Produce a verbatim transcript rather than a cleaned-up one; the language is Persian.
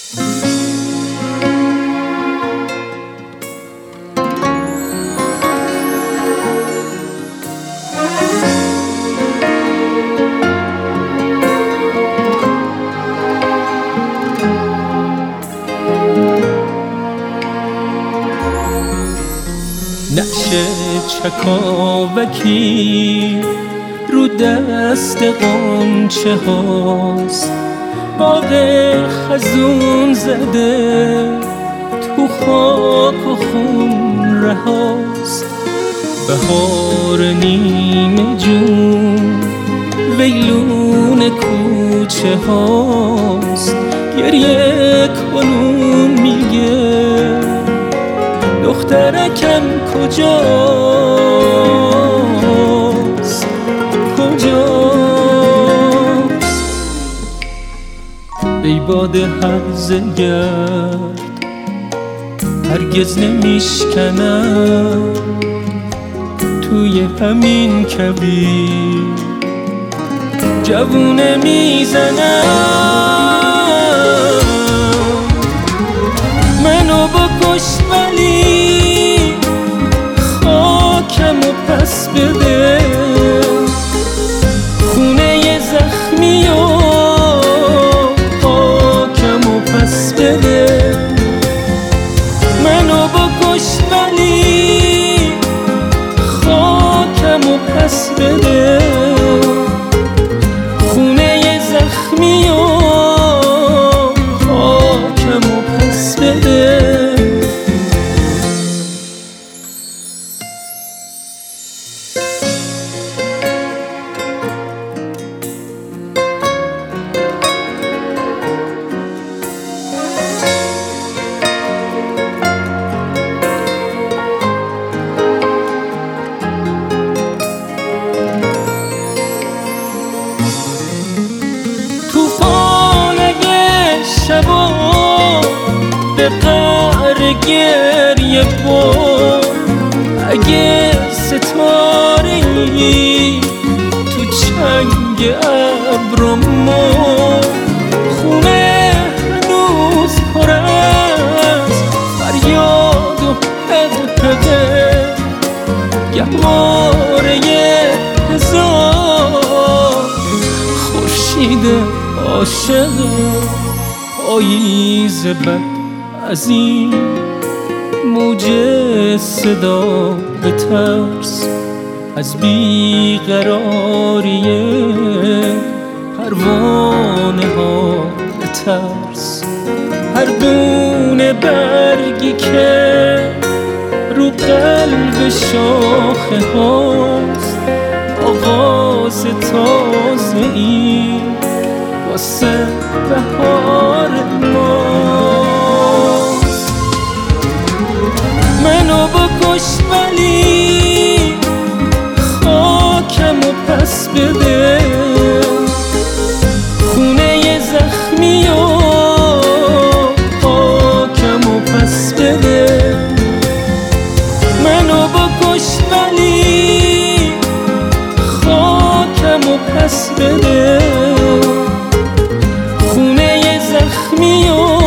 نقش چکاوکی رو دست قنچه هاست، باغ خزون زده تو خاک و خون رهاست. بهار نیمه جون ویلون کوچه هاست، گریه کنون میگه دخترکم کجاست کجاست. ای باد هرزه گرد هرگز نمیشکنم توی همین کبیر جوونه میزنم. منو بکش ولی خاکمو پس بده، خونه زخمی و خاکمو پس بده. منو بکش ولی خاکمو پس بده، خونه زخمی و خاکمو پس بده. شبا به قعر گریه برد، اگه ستاره‌ای تو چنگ ابرم مرد. خونه هنوز پر از فریاد و حقحقه، گهواره هزار خورشید عاشقه. پاییز بد از این موج صدا به ترس، از بیقراریه پروانه ها به ترس. هر دونه برگی که رو قلب شاخه هاست، آغاز تازه ای واسه بهار ماست. منو بکش ولی خاکمو پس بده، خونه زخمی و خاکمو پس بده. منو بکش ولی خاکمو پس بده، خونه زخمی و